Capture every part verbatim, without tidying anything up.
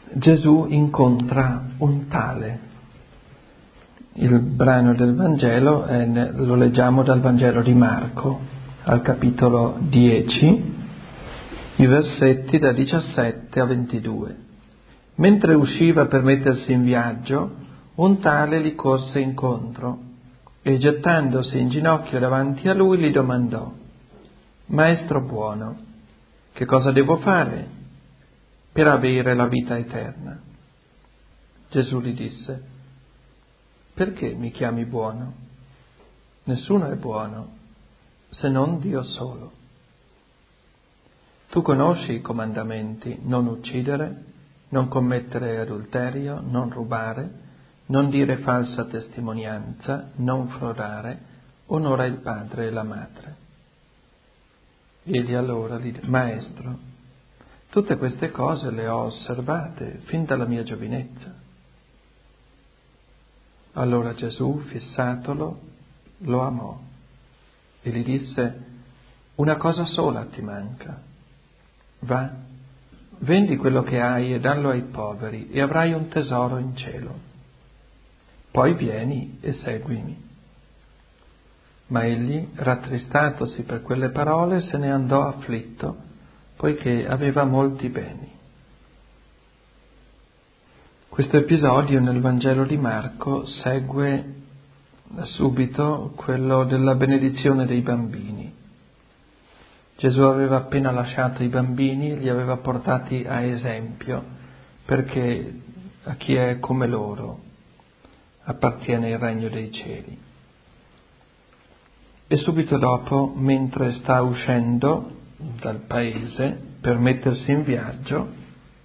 Gesù incontra un tale. Il brano del Vangelo è, lo leggiamo dal Vangelo di Marco, al capitolo dieci, i versetti da diciassette a ventidue. Mentre usciva per mettersi in viaggio, un tale gli corse incontro e gettandosi in ginocchio davanti a lui gli domandò: Maestro buono, che cosa devo fare per avere la vita eterna? Gesù gli disse: Perché mi chiami buono? Nessuno è buono se non Dio solo. Tu conosci i comandamenti: non uccidere, non commettere adulterio, non rubare, non dire falsa testimonianza, non frodare, onora il padre e la madre. Egli allora gli disse: Maestro, tutte queste cose le ho osservate fin dalla mia giovinezza. Allora Gesù, fissatolo, lo amò e gli disse: Una cosa sola ti manca. Va, vendi quello che hai e dallo ai poveri e avrai un tesoro in cielo. Poi vieni e seguimi. Ma egli, rattristatosi per quelle parole, se ne andò afflitto, poiché aveva molti beni. Questo episodio nel Vangelo di Marco segue subito quello della benedizione dei bambini. Gesù aveva appena lasciato i bambini, li aveva portati a esempio, perché a chi è come loro appartiene il regno dei cieli. E subito dopo, mentre sta uscendo dal paese per mettersi in viaggio,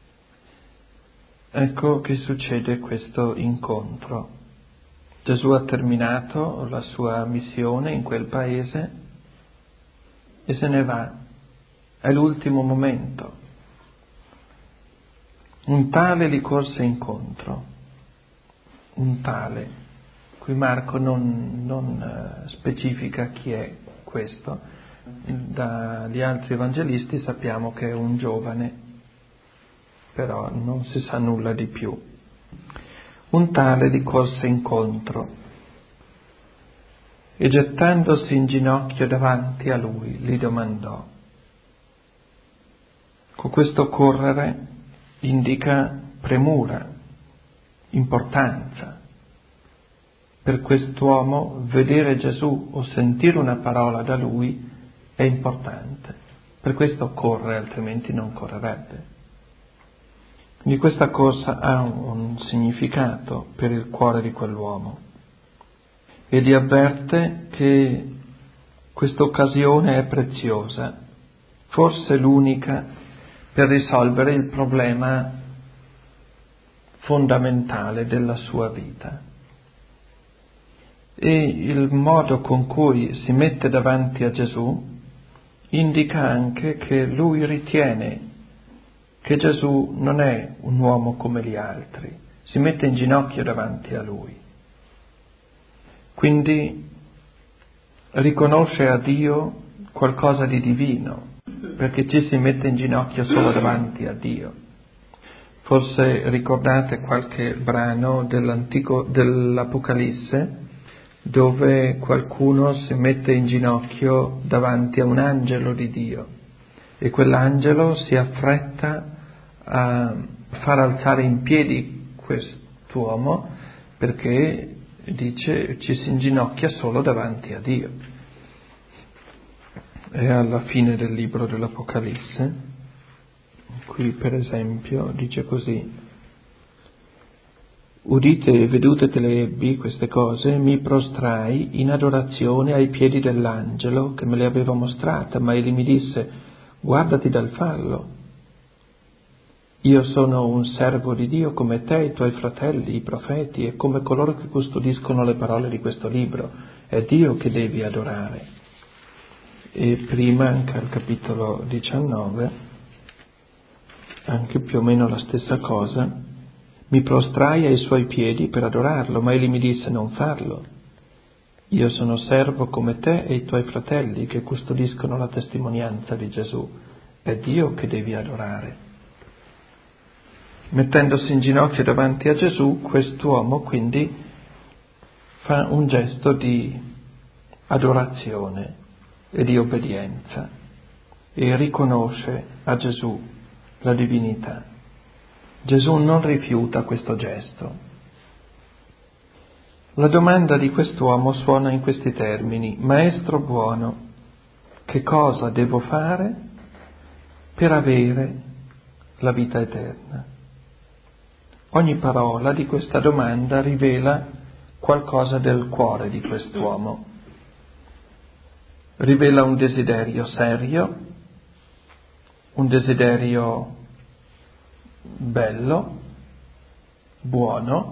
ecco che succede questo incontro. Gesù ha terminato la sua missione in quel paese e se ne va. È l'ultimo momento. Un tale gli corse incontro. Un tale. Qui Marco non, non specifica chi è questo. Dagli altri evangelisti sappiamo che è un giovane, però non si sa nulla di più. Un tale gli corse incontro e gettandosi in ginocchio davanti a lui gli domandò. Con questo correre indica premura, importanza. Per quest'uomo vedere Gesù o sentire una parola da lui è importante. Per questo corre, altrimenti non correrebbe. Quindi questa corsa ha un, un significato per il cuore di quell'uomo e gli avverte che questa occasione è preziosa, forse l'unica per risolvere il problema fondamentale della sua vita. E il modo con cui si mette davanti a Gesù indica anche che lui ritiene che Gesù non è un uomo come gli altri, si mette in ginocchio davanti a lui. Quindi riconosce a Dio qualcosa di divino, perché ci si mette in ginocchio solo davanti a Dio. Forse ricordate qualche brano dell'antico, dell'Apocalisse, dove qualcuno si mette in ginocchio davanti a un angelo di Dio e quell'angelo si affretta a far alzare in piedi quest'uomo perché dice ci si inginocchia solo davanti a Dio. E alla fine del libro dell'Apocalisse, qui per esempio dice così: udite e vedute te le ebbi queste cose, mi prostrai in adorazione ai piedi dell'angelo che me le aveva mostrate, ma egli mi disse: guardati dal farlo. Io sono un servo di Dio come te, i tuoi fratelli, i profeti, e come coloro che custodiscono le parole di questo libro. È Dio che devi adorare. E prima, anche al capitolo diciannove, anche più o meno la stessa cosa, mi prostrai ai suoi piedi per adorarlo, ma egli mi disse: non farlo. Io sono servo come te e i tuoi fratelli che custodiscono la testimonianza di Gesù. È Dio che devi adorare. Mettendosi in ginocchio davanti a Gesù, quest'uomo quindi fa un gesto di adorazione e di obbedienza e riconosce a Gesù la divinità. Gesù non rifiuta questo gesto. La domanda di quest'uomo suona in questi termini: Maestro buono, che cosa devo fare per avere la vita eterna? Ogni parola di questa domanda rivela qualcosa del cuore di quest'uomo. Rivela un desiderio serio, un desiderio bello, buono,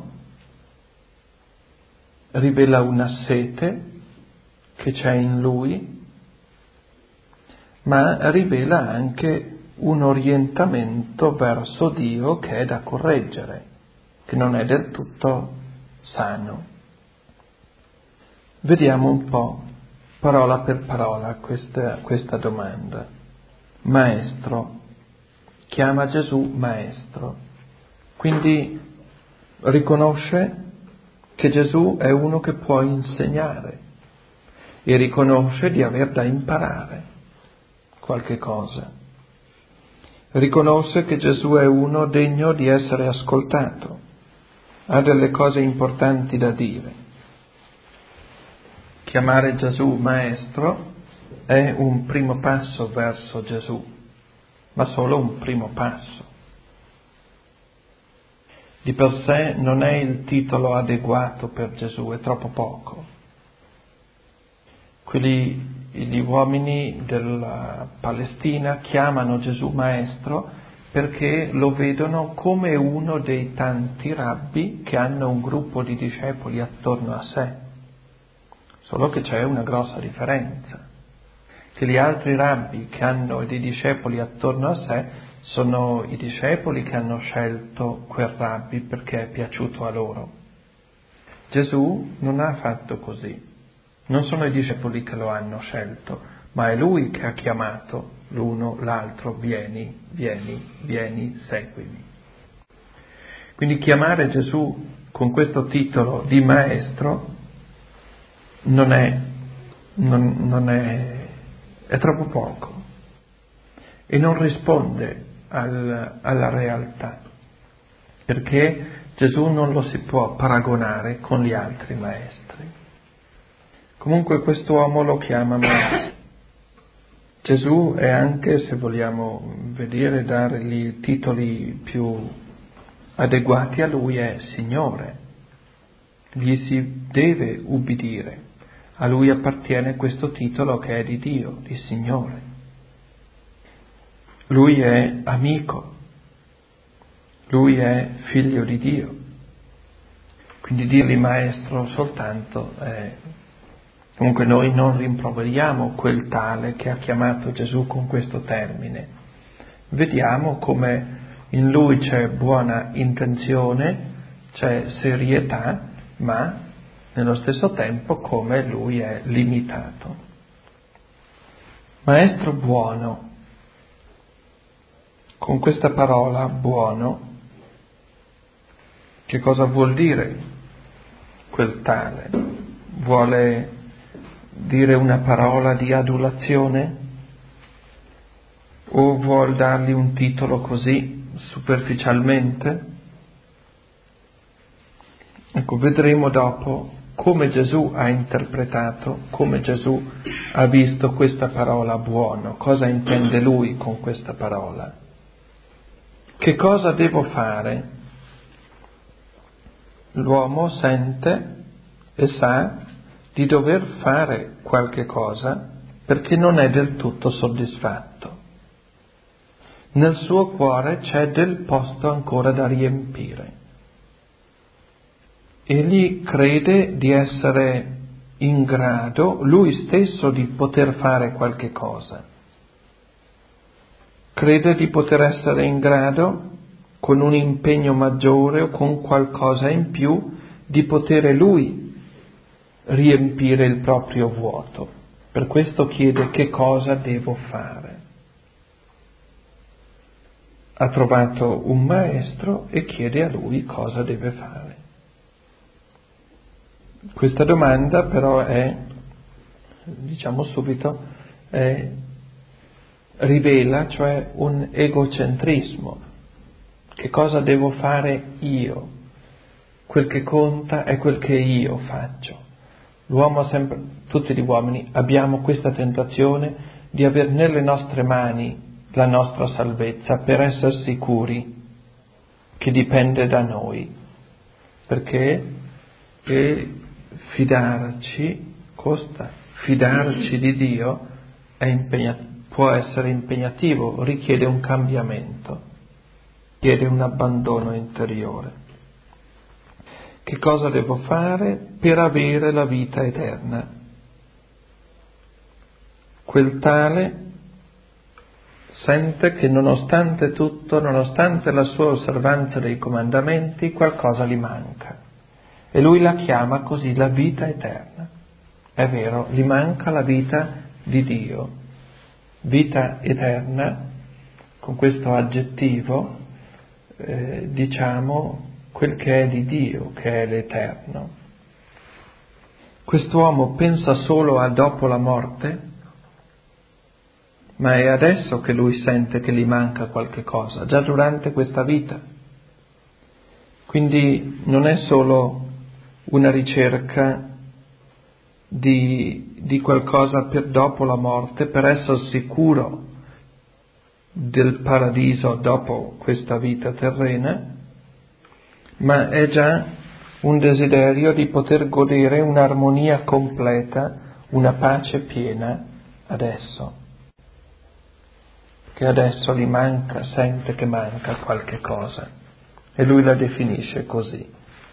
rivela una sete che c'è in lui, ma rivela anche un orientamento verso Dio che è da correggere, che non è del tutto sano. Vediamo un po', parola per parola, questa, questa domanda. Maestro, chiama Gesù maestro, quindi riconosce che Gesù è uno che può insegnare e riconosce di aver da imparare qualche cosa. Riconosce che Gesù è uno degno di essere ascoltato, ha delle cose importanti da dire. Chiamare Gesù maestro è un primo passo verso Gesù, ma solo un primo passo. Di per sé non è il titolo adeguato per Gesù, è troppo poco. Quelli, gli uomini della Palestina chiamano Gesù maestro perché lo vedono come uno dei tanti rabbi che hanno un gruppo di discepoli attorno a sé. Solo che c'è una grossa differenza, che gli altri rabbi che hanno dei discepoli attorno a sé sono i discepoli che hanno scelto quel rabbi perché è piaciuto a loro. Gesù non ha fatto così. Non sono i discepoli che lo hanno scelto, ma è Lui che ha chiamato l'uno, l'altro, vieni, vieni, vieni, seguimi. Quindi chiamare Gesù con questo titolo di maestro non è, non, non è, è troppo poco e non risponde al, alla realtà, perché Gesù non lo si può paragonare con gli altri maestri. Comunque quest'uomo lo chiama maestro. Gesù è anche, se vogliamo vedere, dargli titoli più adeguati a lui, è Signore. Gli si deve ubbidire. A lui appartiene questo titolo che è di Dio, di Signore. Lui è amico. Lui è figlio di Dio. Quindi dirgli maestro soltanto è... Comunque noi non rimproveriamo quel tale che ha chiamato Gesù con questo termine. Vediamo come in lui c'è buona intenzione, c'è serietà, ma nello stesso tempo come lui è limitato. Maestro buono. Con questa parola buono, che cosa vuol dire quel tale? Vuole dire una parola di adulazione? O vuol dargli un titolo così, superficialmente? Ecco, vedremo dopo come Gesù ha interpretato, come Gesù ha visto questa parola buono, cosa intende lui con questa parola. Che cosa devo fare? L'uomo sente e sa di dover fare qualche cosa perché non è del tutto soddisfatto. Nel suo cuore c'è del posto ancora da riempire. Egli crede di essere in grado lui stesso di poter fare qualche cosa. Crede di poter essere in grado, con un impegno maggiore o con qualcosa in più, di poter lui riempire il proprio vuoto. Per questo chiede che cosa devo fare. ha trovato un maestro e chiede a lui cosa deve fare. Questa domanda però è, diciamo subito, è, rivela cioè un egocentrismo. Che cosa devo fare io? Quel che conta è quel che io faccio. L'uomo sempre, tutti gli uomini, abbiamo questa tentazione di avere nelle nostre mani la nostra salvezza per essere sicuri che dipende da noi, perché e fidarci costa, fidarci di Dio è impegna- può essere impegnativo, richiede un cambiamento, richiede un abbandono interiore. Che cosa devo fare per avere la vita eterna? Quel tale sente che nonostante tutto, nonostante la sua osservanza dei comandamenti, qualcosa gli manca. E lui la chiama così la vita eterna. È vero, gli manca la vita di Dio. Vita eterna, con questo aggettivo, eh, diciamo quel che è di Dio, che è l'eterno. Quest'uomo pensa solo a dopo la morte, ma è adesso che lui sente che gli manca qualche cosa, già durante questa vita. Quindi non è solo una ricerca di, di qualcosa per dopo la morte, per essere sicuro del paradiso dopo questa vita terrena, ma è già un desiderio di poter godere un'armonia completa, una pace piena adesso. Che adesso gli manca, sente che manca qualche cosa, e lui la definisce così.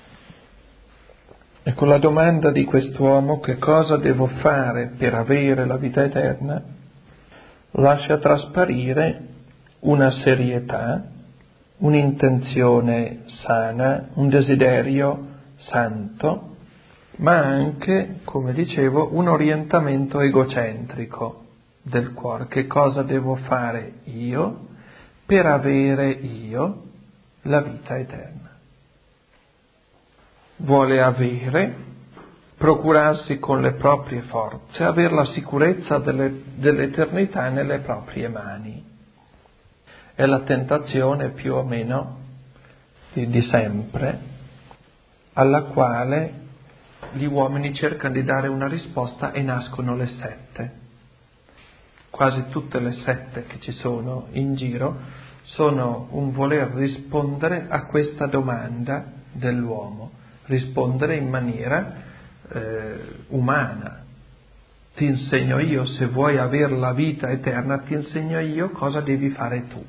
E con la domanda di quest'uomo che cosa devo fare per avere la vita eterna, lascia trasparire una serietà, un'intenzione sana, un desiderio santo, ma anche, come dicevo, un orientamento egocentrico del cuore. Che cosa devo fare io per avere io la vita eterna? Vuole avere, procurarsi con le proprie forze, avere la sicurezza delle, dell'eternità nelle proprie mani. È la tentazione più o meno di, di sempre, alla quale gli uomini cercano di dare una risposta e nascono le sette. Quasi tutte le sette che ci sono in giro sono un voler rispondere a questa domanda dell'uomo, rispondere in maniera eh, umana. Ti insegno io, se vuoi avere la vita eterna, ti insegno io cosa devi fare tu.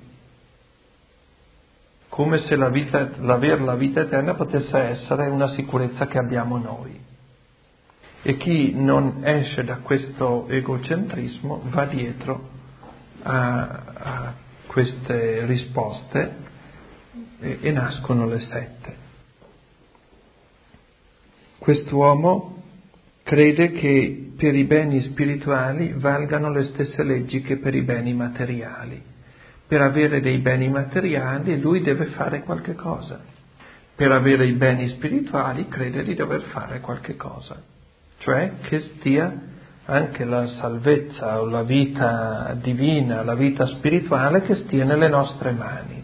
Come se la vita, l'aver la vita eterna potesse essere una sicurezza che abbiamo noi. E chi non esce da questo egocentrismo va dietro a, a queste risposte e, e nascono le sette. Quest'uomo crede che per i beni spirituali valgano le stesse leggi che per i beni materiali. Per avere dei beni materiali lui deve fare qualche cosa. Per avere i beni spirituali crede di dover fare qualche cosa. Cioè che stia anche la salvezza o la vita divina, la vita spirituale che stia nelle nostre mani.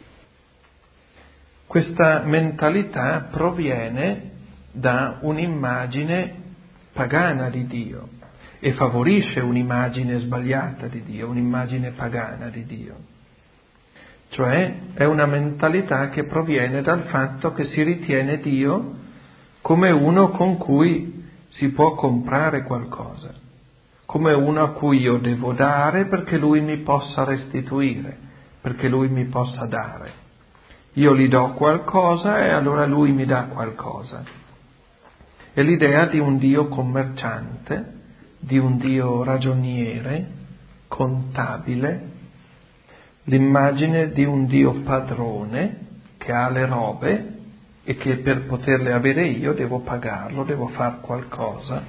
Questa mentalità proviene da un'immagine pagana di Dio e favorisce un'immagine sbagliata di Dio, un'immagine pagana di Dio. Cioè è una mentalità che proviene dal fatto che si ritiene Dio come uno con cui si può comprare qualcosa, come uno a cui io devo dare perché lui mi possa restituire, perché lui mi possa dare. Io gli do qualcosa e allora lui mi dà qualcosa. È l'idea di un Dio commerciante, di un Dio ragioniere, contabile, l'immagine di un Dio padrone che ha le robe e che per poterle avere io devo pagarlo, devo far qualcosa,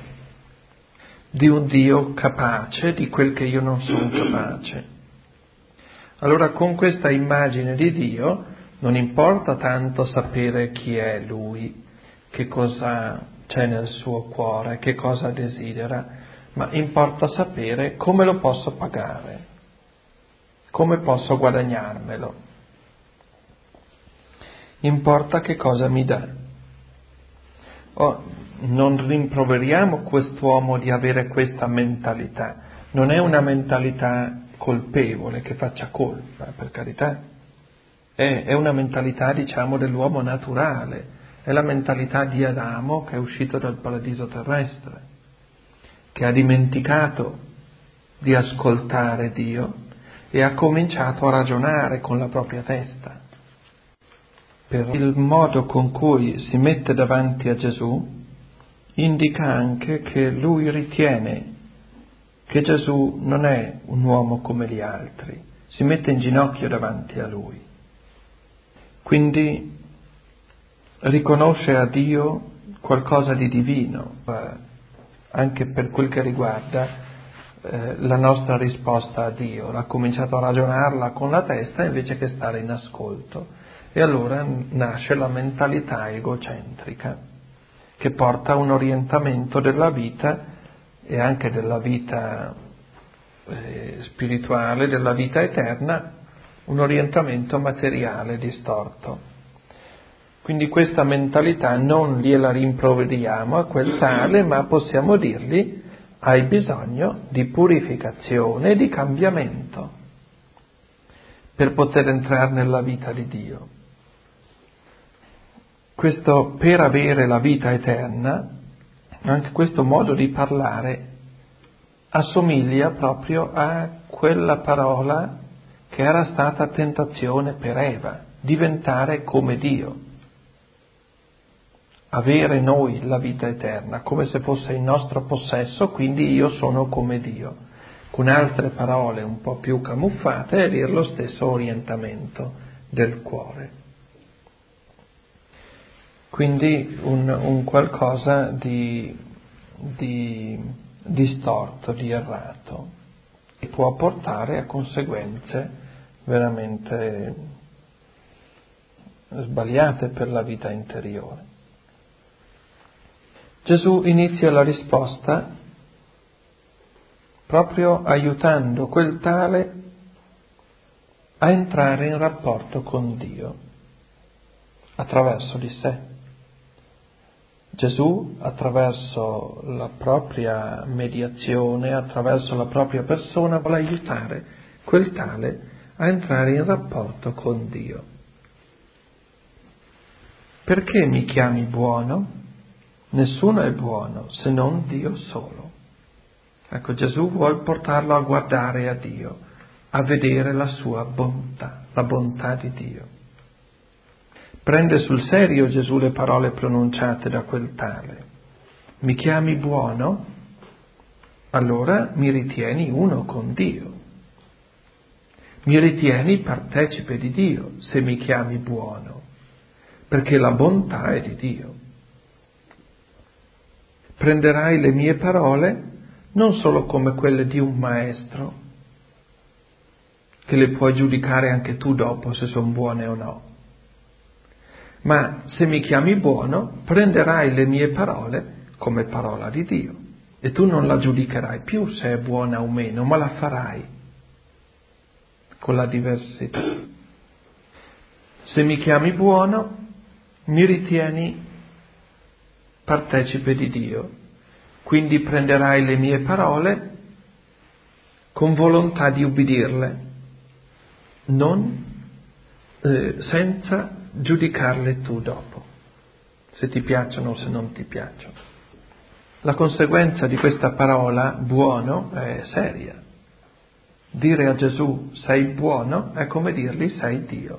di un Dio capace di quel che io non sono capace. Allora con questa immagine di Dio non importa tanto sapere chi è Lui, che cosa c'è nel suo cuore, che cosa desidera, ma importa sapere come lo posso pagare, come posso guadagnarmelo. Importa che cosa mi dà. Oh, non rimproveriamo quest'uomo di avere questa mentalità, non è una mentalità colpevole che faccia colpa, per carità. È, è una mentalità, diciamo, dell'uomo naturale, è la mentalità di Adamo che è uscito dal paradiso terrestre, che ha dimenticato di ascoltare Dio e ha cominciato a ragionare con la propria testa. Per il modo con cui si mette davanti a Gesù indica anche che lui ritiene che Gesù non è un uomo come gli altri, si mette in ginocchio davanti a lui. Quindi riconosce a Dio qualcosa di divino, eh, anche per quel che riguarda eh, la nostra risposta a Dio. Ha cominciato a ragionarla con la testa invece che stare in ascolto. E allora nasce la mentalità egocentrica, che porta a un orientamento della vita e anche della vita eh, spirituale, della vita eterna, un orientamento materiale distorto. Quindi questa mentalità non gliela rimproveriamo a quel tale, ma possiamo dirgli: hai bisogno di purificazione e di cambiamento per poter entrare nella vita di Dio. Questo per avere la vita eterna, anche questo modo di parlare assomiglia proprio a quella parola che era stata tentazione per Eva, diventare come Dio. Avere noi la vita eterna, come se fosse il nostro possesso, quindi io sono come Dio. Con altre parole un po' più camuffate, è dire lo stesso orientamento del cuore. Quindi un, un qualcosa di, di distorto, di errato, che può portare a conseguenze veramente sbagliate per la vita interiore. Gesù inizia la risposta proprio aiutando quel tale a entrare in rapporto con Dio attraverso di sé. Gesù, attraverso la propria mediazione, attraverso la propria persona, vuole aiutare quel tale a entrare in rapporto con Dio. Perché mi chiami buono? Nessuno è buono se non Dio solo. Ecco, Gesù vuol portarlo a guardare a Dio, a vedere la sua bontà, la bontà di Dio. Prende sul serio Gesù le parole pronunciate da quel tale. Mi chiami buono? Allora mi ritieni uno con Dio. Mi ritieni partecipe di Dio se mi chiami buono, perché la bontà è di Dio. Prenderai le mie parole non solo come quelle di un maestro, che le puoi giudicare anche tu dopo se sono buone o no, ma se mi chiami buono, prenderai le mie parole come parola di Dio e tu non la giudicherai più se è buona o meno, ma la farai con la diversità. Se mi chiami buono, mi ritieni partecipe di Dio, quindi prenderai le mie parole con volontà di ubbidirle, non eh, senza giudicarle tu dopo, se ti piacciono o se non ti piacciono. La conseguenza di questa parola buono è seria. Dire a Gesù sei buono è come dirgli sei Dio,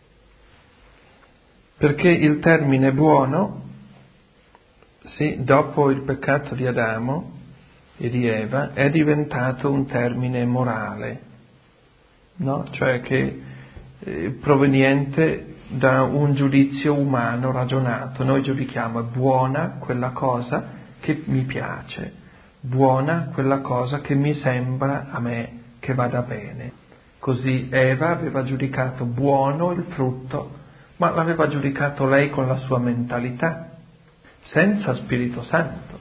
perché il termine buono, sì, dopo il peccato di Adamo e di Eva, è diventato un termine morale, no? Cioè che eh, proveniente da un giudizio umano ragionato. Noi giudichiamo buona quella cosa che mi piace, buona quella cosa che mi sembra a me che vada bene. Così Eva aveva giudicato buono il frutto, ma l'aveva giudicato lei con la sua mentalità, senza Spirito Santo.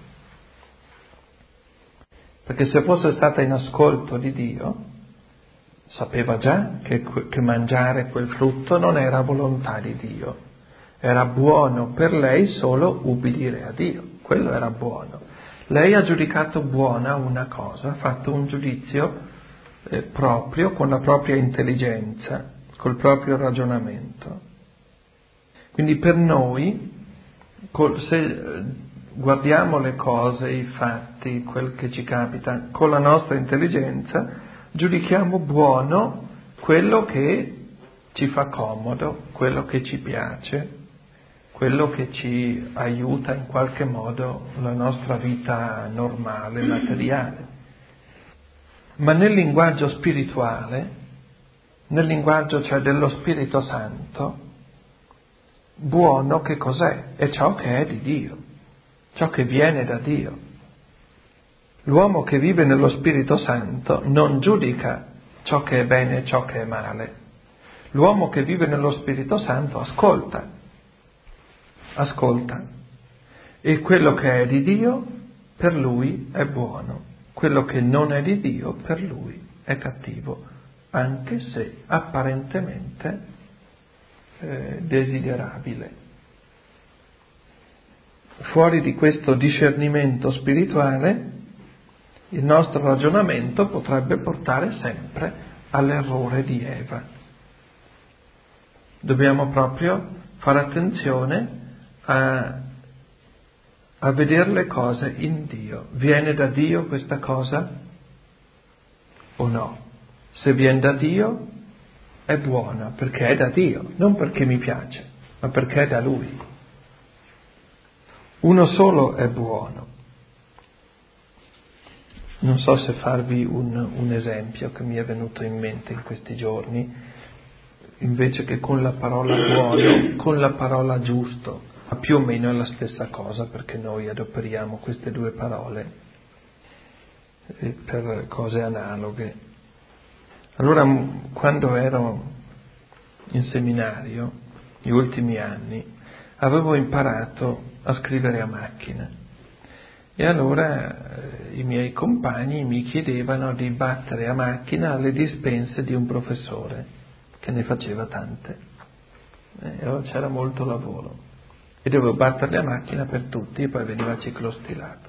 Perché se fosse stata in ascolto di Dio, sapeva già che, che mangiare quel frutto non era volontà di Dio, era buono per lei solo ubbidire a Dio, quello era buono. Lei ha giudicato buona una cosa, ha fatto un giudizio eh, proprio, con la propria intelligenza, col proprio ragionamento. Quindi per noi, col, se guardiamo le cose, i fatti, quel che ci capita, con la nostra intelligenza, giudichiamo buono quello che ci fa comodo, quello che ci piace, quello che ci aiuta in qualche modo la nostra vita normale, materiale. Ma nel linguaggio spirituale, nel linguaggio cioè dello Spirito Santo, buono che cos'è? È ciò che è di Dio, ciò che viene da Dio. L'uomo che vive nello Spirito Santo non giudica ciò che è bene e ciò che è male. L'uomo che vive nello Spirito Santo ascolta, ascolta. E quello che è di Dio per lui è buono, quello che non è di Dio per lui è cattivo, anche se apparentemente eh, desiderabile. Fuori di questo discernimento spirituale, il nostro ragionamento potrebbe portare sempre all'errore di Eva. Dobbiamo proprio fare attenzione a, a vedere le cose in Dio. Viene da Dio questa cosa o no? Se viene da Dio è buona, perché è da Dio, non perché mi piace, ma perché è da Lui. Uno solo è buono. Non so se farvi un, un esempio che mi è venuto in mente in questi giorni, invece che con la parola buono, con la parola giusto, ma più o meno è la stessa cosa, perché noi adoperiamo queste due parole per cose analoghe. Allora, quando ero in seminario, gli ultimi anni, avevo imparato a scrivere a macchina. E allora eh, i miei compagni mi chiedevano di battere a macchina le dispense di un professore, che ne faceva tante. E allora c'era molto lavoro. E dovevo batterle a macchina per tutti, e poi veniva ciclostilato.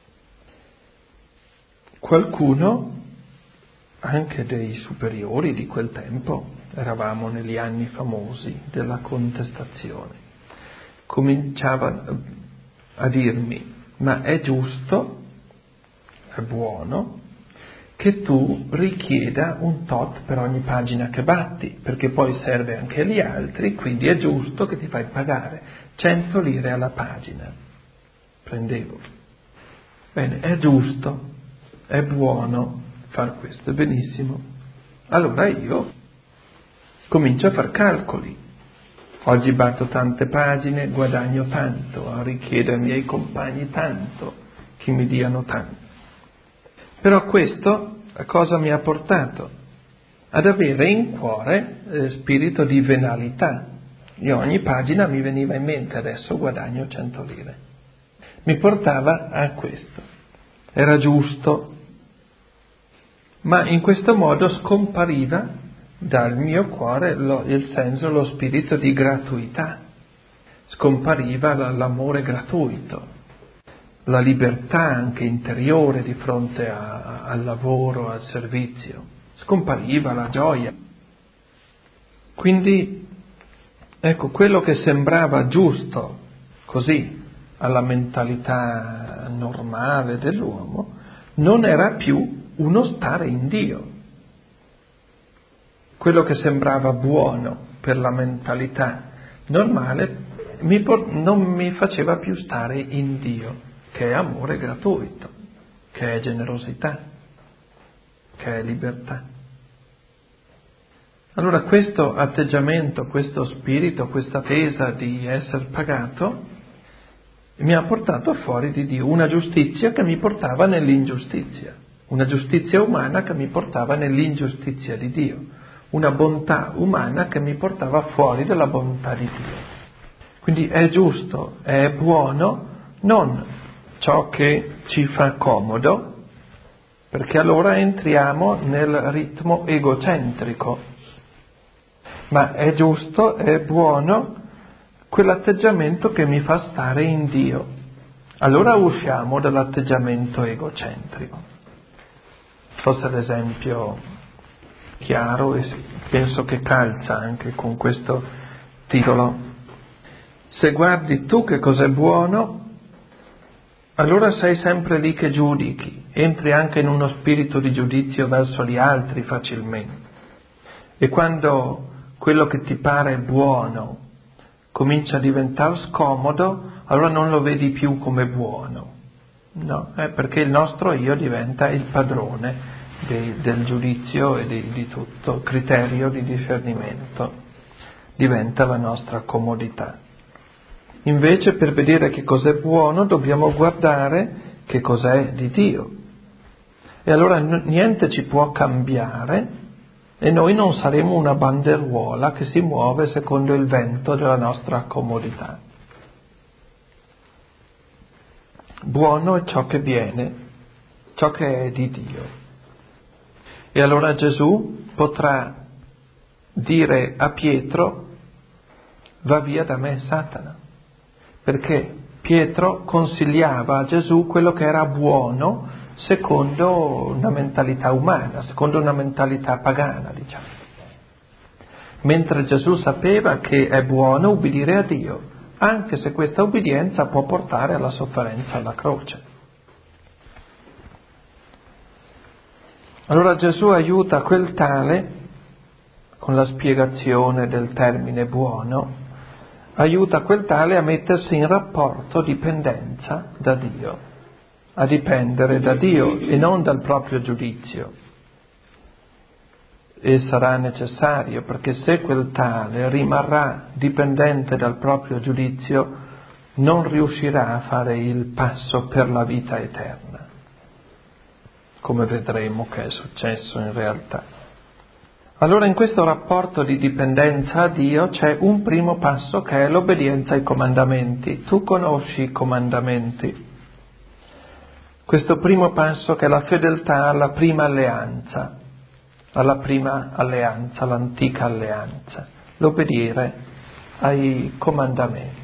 Qualcuno, anche dei superiori di quel tempo, eravamo negli anni famosi della contestazione, cominciava a dirmi: ma è giusto, è buono, che tu richieda un tot per ogni pagina che batti, perché poi serve anche agli altri, quindi è giusto che ti fai pagare cento lire alla pagina. Prendevo. Bene, è giusto, è buono far questo, è benissimo. Allora io comincio a far calcoli. Oggi batto tante pagine, guadagno tanto, richiedo ai miei compagni tanto, che mi diano tanto. Però questo a cosa mi ha portato? Ad avere in cuore eh, spirito di venalità. Io ogni pagina mi veniva in mente: adesso guadagno cento lire. Mi portava a questo. Era giusto. Ma in questo modo scompariva dal mio cuore lo, il senso, lo spirito di gratuità, scompariva l'amore gratuito, la libertà anche interiore di fronte a, a, al lavoro, al servizio, scompariva la gioia. Quindi, ecco, quello che sembrava giusto, così, alla mentalità normale dell'uomo, non era più uno stare in Dio. Quello che sembrava buono per la mentalità normale mi por- non mi faceva più stare in Dio, che è amore gratuito, che è generosità, che è libertà. Allora questo atteggiamento, questo spirito, questa tesa di essere pagato mi ha portato fuori di Dio, una giustizia che mi portava nell'ingiustizia, una giustizia umana che mi portava nell'ingiustizia di Dio. una bontà umana che mi portava fuori dalla bontà di Dio. Quindi è giusto, è buono, non ciò che ci fa comodo, perché allora entriamo nel ritmo egocentrico, ma è giusto, è buono quell'atteggiamento che mi fa stare in Dio. Allora usciamo dall'atteggiamento egocentrico. Forse l'esempio chiaro e penso che calza anche con questo titolo. Se guardi tu che cos'è buono, allora sei sempre lì che giudichi, entri anche in uno spirito di giudizio verso gli altri facilmente. E quando quello che ti pare buono comincia a diventare scomodo, allora non lo vedi più come buono. No, è perché il nostro io diventa il padrone di, del giudizio e di, di tutto, criterio di discernimento, diventa la nostra comodità. Invece per vedere che cos'è buono dobbiamo guardare che cos'è di Dio. E allora n- niente ci può cambiare e noi non saremo una banderuola che si muove secondo il vento della nostra comodità. Buono è ciò che viene, ciò che è di Dio. E allora Gesù potrà dire a Pietro: va via da me Satana. Perché Pietro consigliava a Gesù quello che era buono secondo una mentalità umana, secondo una mentalità pagana, diciamo. Mentre Gesù sapeva che è buono ubbidire a Dio, anche se questa ubbidienza può portare alla sofferenza alla croce. Allora Gesù aiuta quel tale, con la spiegazione del termine buono, aiuta quel tale a mettersi in rapporto dipendenza da Dio, a dipendere da Dio e non dal proprio giudizio. E sarà necessario, perché se quel tale rimarrà dipendente dal proprio giudizio, non riuscirà a fare il passo per la vita eterna, come vedremo che è successo in realtà. Allora in questo rapporto di dipendenza a Dio c'è un primo passo che è l'obbedienza ai comandamenti. Tu conosci i comandamenti. Questo primo passo che è la fedeltà alla prima alleanza, alla prima alleanza, l'antica alleanza, l'obbedire ai comandamenti.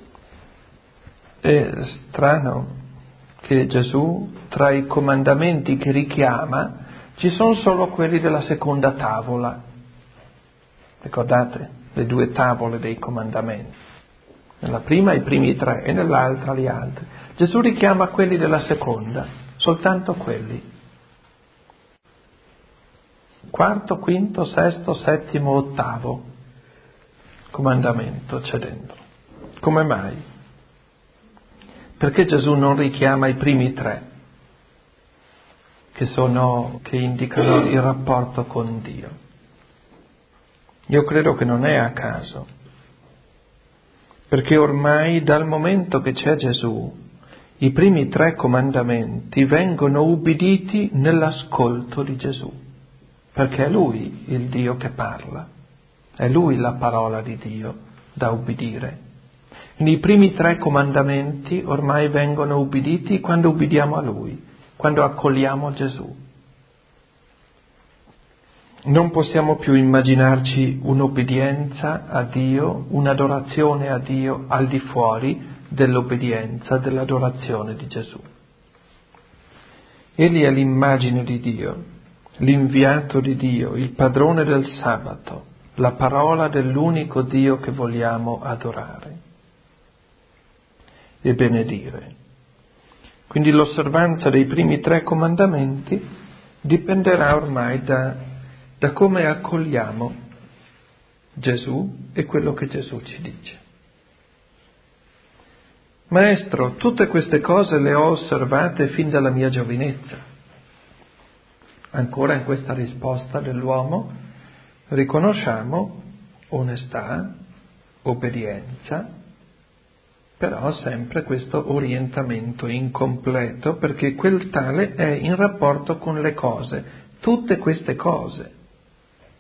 È strano che Gesù tra i comandamenti che richiama ci sono solo quelli della seconda tavola. Ricordate? Le due tavole dei comandamenti. Nella prima i primi tre e nell'altra gli altri. Gesù richiama quelli della seconda, soltanto quelli. Quarto, quinto, sesto, settimo, ottavo comandamento c'è dentro. Come mai? Perché Gesù non richiama i primi tre? Che sono, che indicano il rapporto con Dio. Io credo che non è a caso, perché ormai dal momento che c'è Gesù, i primi tre comandamenti vengono ubbiditi nell'ascolto di Gesù, perché è Lui il Dio che parla, è Lui la parola di Dio da ubbidire. Quindi i primi tre comandamenti ormai vengono ubbiditi quando ubbidiamo a Lui, quando accogliamo Gesù. Non possiamo più immaginarci un'obbedienza a Dio, un'adorazione a Dio al di fuori dell'obbedienza, dell'adorazione di Gesù. Egli è l'immagine di Dio, l'inviato di Dio, il padrone del sabato, la parola dell'unico Dio che vogliamo adorare e benedire. Quindi l'osservanza dei primi tre comandamenti dipenderà ormai da, da come accogliamo Gesù e quello che Gesù ci dice. Maestro, tutte queste cose le ho osservate fin dalla mia giovinezza. Ancora in questa risposta dell'uomo riconosciamo onestà, obbedienza, però sempre questo orientamento incompleto, perché quel tale è in rapporto con le cose, tutte queste cose.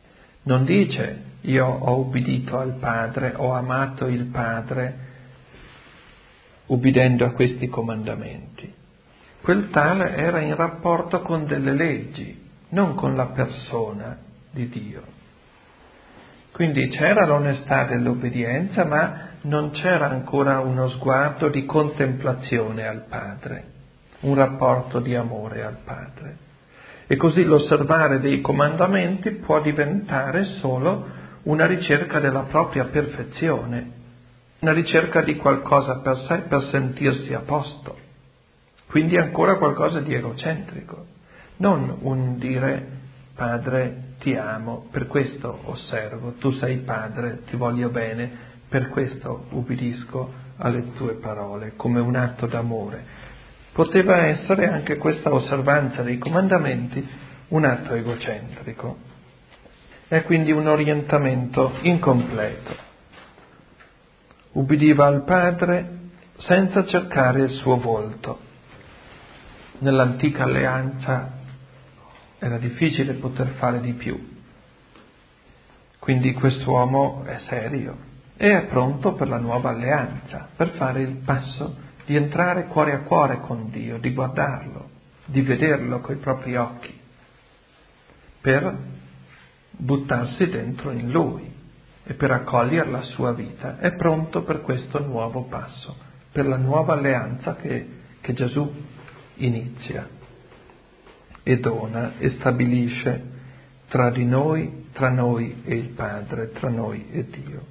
Non dice io ho ubbidito al Padre, ho amato il Padre ubbidendo a questi comandamenti. Quel tale era in rapporto con delle leggi, non con la persona di Dio. Quindi c'era l'onestà dell'obbedienza, ma non c'era ancora uno sguardo di contemplazione al Padre, un rapporto di amore al Padre. E così l'osservare dei comandamenti può diventare solo una ricerca della propria perfezione, una ricerca di qualcosa per sé, per sentirsi a posto. Quindi ancora qualcosa di egocentrico, non un dire Padre ti amo, per questo osservo, tu sei Padre, ti voglio bene, per questo ubbidisco alle tue parole, come un atto d'amore. Poteva essere anche questa osservanza dei comandamenti un atto egocentrico. È quindi un orientamento incompleto. Ubbidiva al Padre senza cercare il suo volto. Nell'antica alleanza era difficile poter fare di più. Quindi quest'uomo è serio e è pronto per la nuova alleanza, per fare il passo di entrare cuore a cuore con Dio, di guardarlo, di vederlo coi propri occhi, per buttarsi dentro in Lui e per accogliere la sua vita. È pronto per questo nuovo passo, per la nuova alleanza che, che Gesù inizia e dona e stabilisce tra di noi, tra noi e il Padre, tra noi e Dio.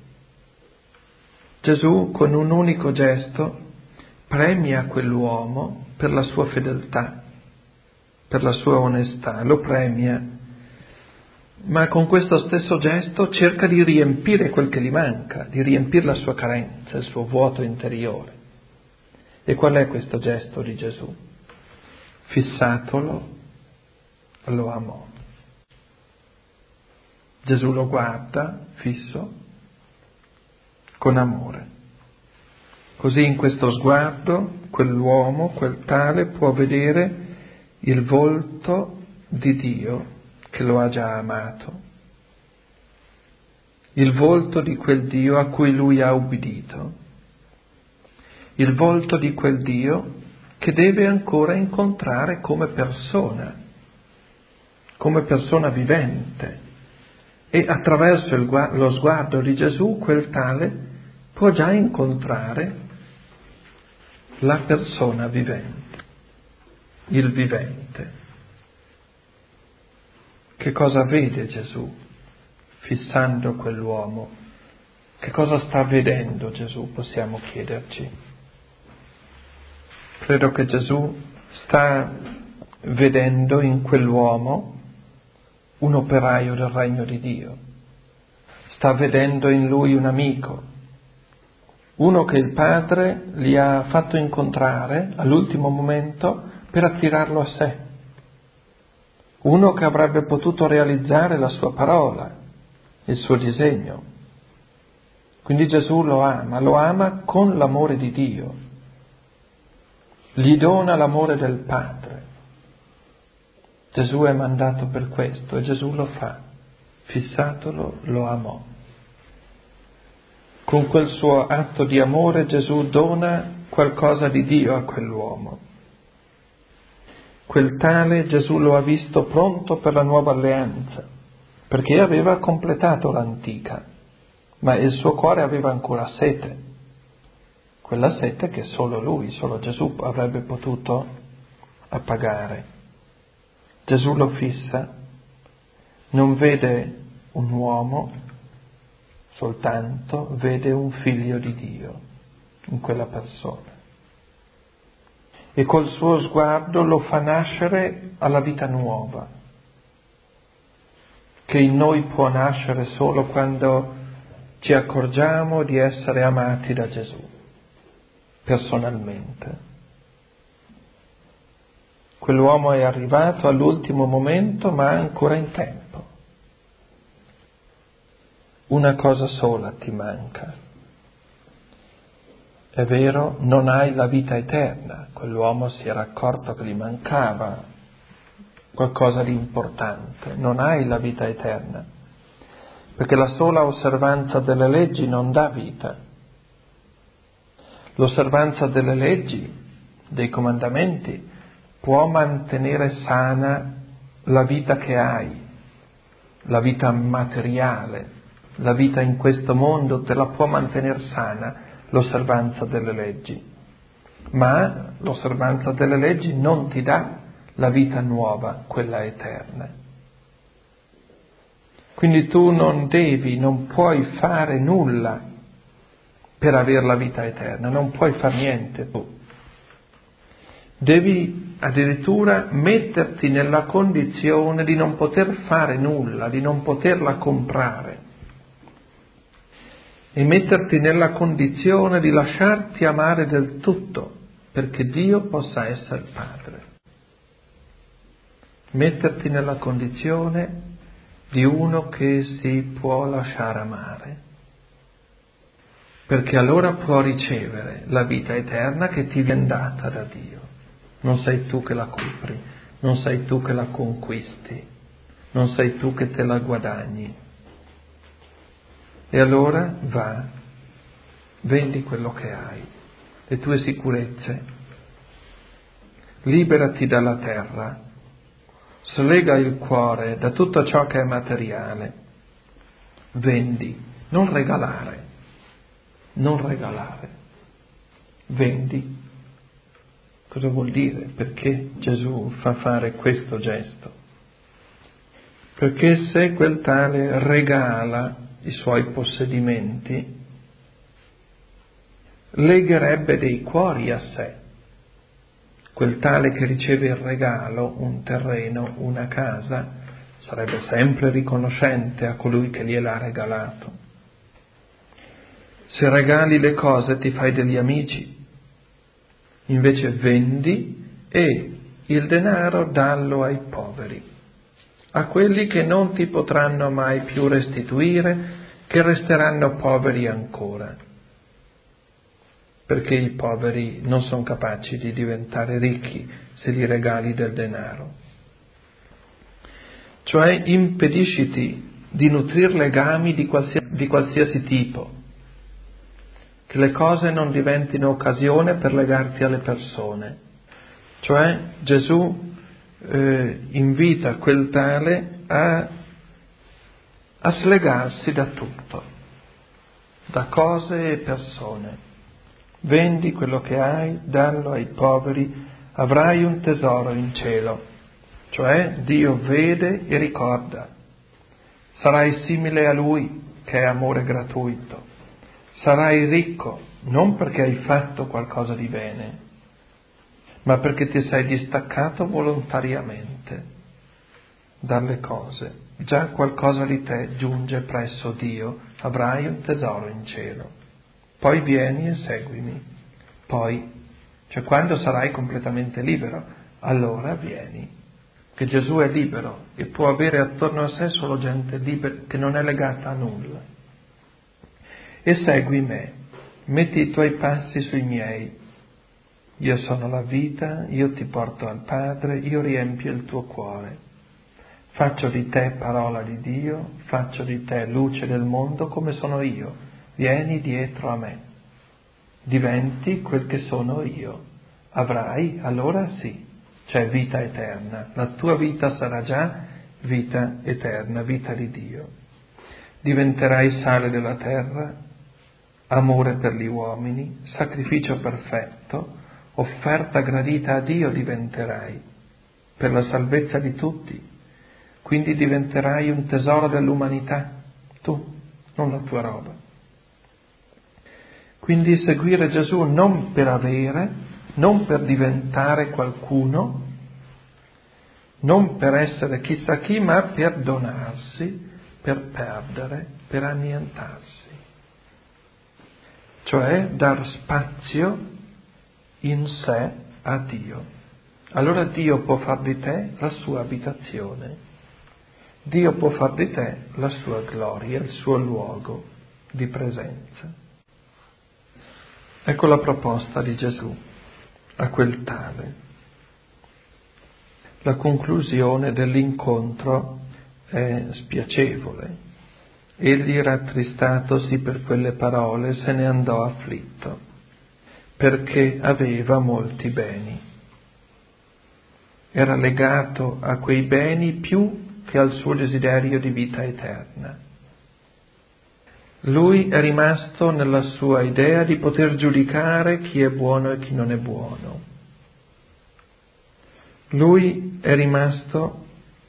Gesù con un unico gesto premia quell'uomo per la sua fedeltà, per la sua onestà, lo premia, ma con questo stesso gesto cerca di riempire quel che gli manca, di riempire la sua carenza, il suo vuoto interiore. E qual è questo gesto di Gesù? Fissatolo, lo amò. Gesù lo guarda fisso con amore. Così in questo sguardo quell'uomo, quel tale, può vedere il volto di Dio che lo ha già amato, il volto di quel Dio a cui lui ha ubbidito, il volto di quel Dio che deve ancora incontrare come persona, come persona vivente. E attraverso il, lo sguardo di Gesù quel tale può già incontrare la persona vivente, il vivente. Che cosa vede Gesù fissando quell'uomo? Che cosa sta vedendo Gesù, possiamo chiederci. Credo che Gesù sta vedendo in quell'uomo un operaio del regno di Dio, sta vedendo in lui un amico, uno che il Padre gli ha fatto incontrare all'ultimo momento per attirarlo a sé, uno che avrebbe potuto realizzare la sua parola, il suo disegno. Quindi Gesù lo ama, lo ama con l'amore di Dio, gli dona l'amore del Padre. Gesù è mandato per questo e Gesù lo fa, fissatolo, lo amò. Con quel suo atto di amore Gesù dona qualcosa di Dio a quell'uomo. Quel tale Gesù lo ha visto pronto per la nuova alleanza, perché aveva completato l'antica, ma il suo cuore aveva ancora sete, quella sete che solo lui, solo Gesù avrebbe potuto appagare. Gesù lo fissa, non vede un uomo soltanto, vede un figlio di Dio in quella persona. E col suo sguardo lo fa nascere alla vita nuova, che in noi può nascere solo quando ci accorgiamo di essere amati da Gesù, personalmente. Quell'uomo è arrivato all'ultimo momento, ma ancora in tempo. Una cosa sola ti manca. È vero, non hai la vita eterna. Quell'uomo si era accorto che gli mancava qualcosa di importante. Non hai la vita eterna. perché la sola osservanza delle leggi non dà vita. L'osservanza delle leggi, dei comandamenti, può mantenere sana la vita che hai, la vita materiale, la vita in questo mondo te la può mantenere sana l'osservanza delle leggi, ma l'osservanza delle leggi non ti dà la vita nuova, quella eterna. Quindi tu non devi, non puoi fare nulla per avere la vita eterna, non puoi fare niente tu. Devi addirittura metterti nella condizione di non poter fare nulla, di non poterla comprare, e metterti nella condizione di lasciarti amare del tutto perché Dio possa essere Padre. Metterti nella condizione di uno che si può lasciare amare, perché allora può ricevere la vita eterna che ti viene data da Dio. Non sei tu che la compri, non sei tu che la conquisti, non sei tu che te la guadagni. E allora va, vendi quello che hai, le tue sicurezze, liberati dalla terra, slega il cuore da tutto ciò che è materiale, vendi, non regalare, non regalare, vendi. Cosa vuol dire? Perché Gesù fa fare questo gesto? Perché se quel tale regala i suoi possedimenti, legherebbe dei cuori a sé. Quel tale che riceve il regalo, un terreno, una casa, sarebbe sempre riconoscente a colui che gliel'ha regalato. Se regali le cose ti fai degli amici, invece vendi e il denaro dallo ai poveri, a quelli che non ti potranno mai più restituire, che resteranno poveri ancora, perché i poveri non sono capaci di diventare ricchi se gli regali del denaro. Cioè impedisciti di nutrire legami di qualsiasi, di qualsiasi tipo, che le cose non diventino occasione per legarti alle persone. Cioè Gesù eh, invita quel tale a, a slegarsi da tutto, da cose e persone. Vendi quello che hai, dallo ai poveri, avrai un tesoro in cielo. Cioè Dio vede e ricorda. Sarai simile a Lui, che è amore gratuito. Sarai ricco non perché hai fatto qualcosa di bene, ma perché ti sei distaccato volontariamente dalle cose. Già qualcosa di te giunge presso Dio, avrai un tesoro in cielo. Poi vieni e seguimi. Poi, cioè quando sarai completamente libero, allora vieni. Che Gesù è libero e può avere attorno a sé solo gente libera che non è legata a nulla. E segui me, metti i tuoi passi sui miei. Io sono la vita, io ti porto al Padre, io riempio il tuo cuore. Faccio di te parola di Dio, faccio di te luce del mondo come sono io. Vieni dietro a me. Diventi quel che sono io. Avrai, allora sì, c'è vita eterna. La tua vita sarà già vita eterna, vita di Dio. Diventerai sale della terra, amore per gli uomini, sacrificio perfetto, offerta gradita a Dio diventerai, per la salvezza di tutti. Quindi diventerai un tesoro dell'umanità, tu, non la tua roba. Quindi seguire Gesù non per avere, non per diventare qualcuno, non per essere chissà chi, ma per donarsi, per perdere, per annientarsi. Cioè dar spazio in sé a Dio. Allora Dio può far di te la sua abitazione, Dio può far di te la sua gloria, il suo luogo di presenza. Ecco la proposta di Gesù a quel tale. La conclusione dell'incontro è spiacevole. Egli, rattristatosi per quelle parole, se ne andò afflitto, perché aveva molti beni. Era legato a quei beni più che al suo desiderio di vita eterna. Lui è rimasto nella sua idea di poter giudicare chi è buono e chi non è buono. Lui è rimasto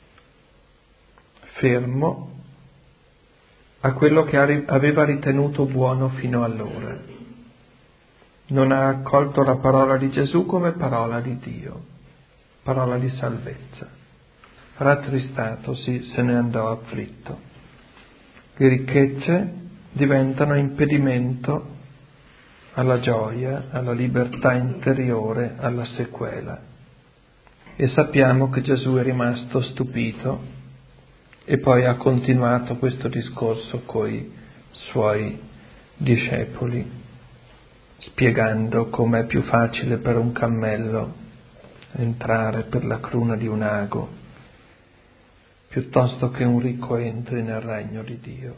fermo a quello che aveva ritenuto buono fino allora. Non ha accolto la parola di Gesù come parola di Dio, parola di salvezza. Rattristatosi, se ne andò afflitto. Le ricchezze diventano impedimento alla gioia, alla libertà interiore, alla sequela. E sappiamo che Gesù è rimasto stupito e poi ha continuato questo discorso coi suoi discepoli, spiegando com'è più facile per un cammello entrare per la cruna di un ago piuttosto che un ricco entri nel regno di Dio.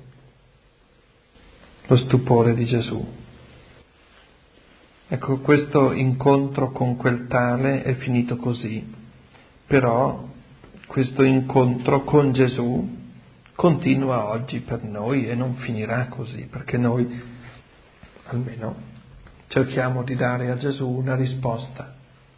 Lo stupore di Gesù. Ecco, questo incontro con quel tale è finito così, però questo incontro con Gesù continua oggi per noi e non finirà così, perché noi almeno cerchiamo di dare a Gesù una risposta.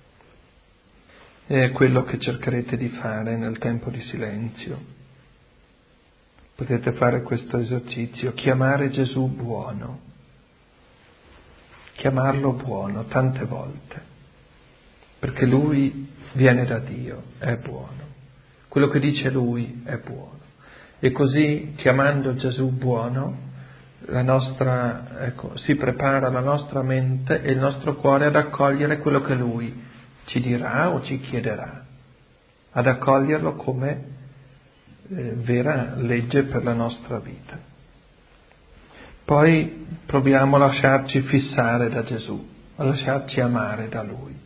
È quello che cercherete di fare nel tempo di silenzio. Potete fare questo esercizio, chiamare Gesù buono, chiamarlo buono tante volte, perché Lui viene da Dio, è buono. Quello che dice Lui è buono. E così, chiamando Gesù buono, la nostra, ecco, si prepara la nostra mente e il nostro cuore ad accogliere quello che Lui ci dirà o ci chiederà, ad accoglierlo come eh, vera legge per la nostra vita. Poi proviamo a lasciarci fissare da Gesù, a lasciarci amare da Lui.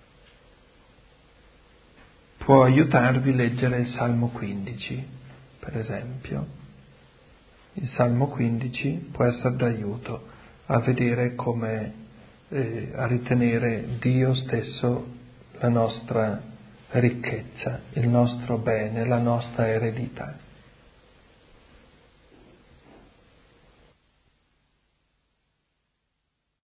Può aiutarvi a leggere il Salmo quindici, per esempio. Il Salmo quindici può essere d'aiuto a vedere come, eh, a ritenere Dio stesso la nostra ricchezza, il nostro bene, la nostra eredità.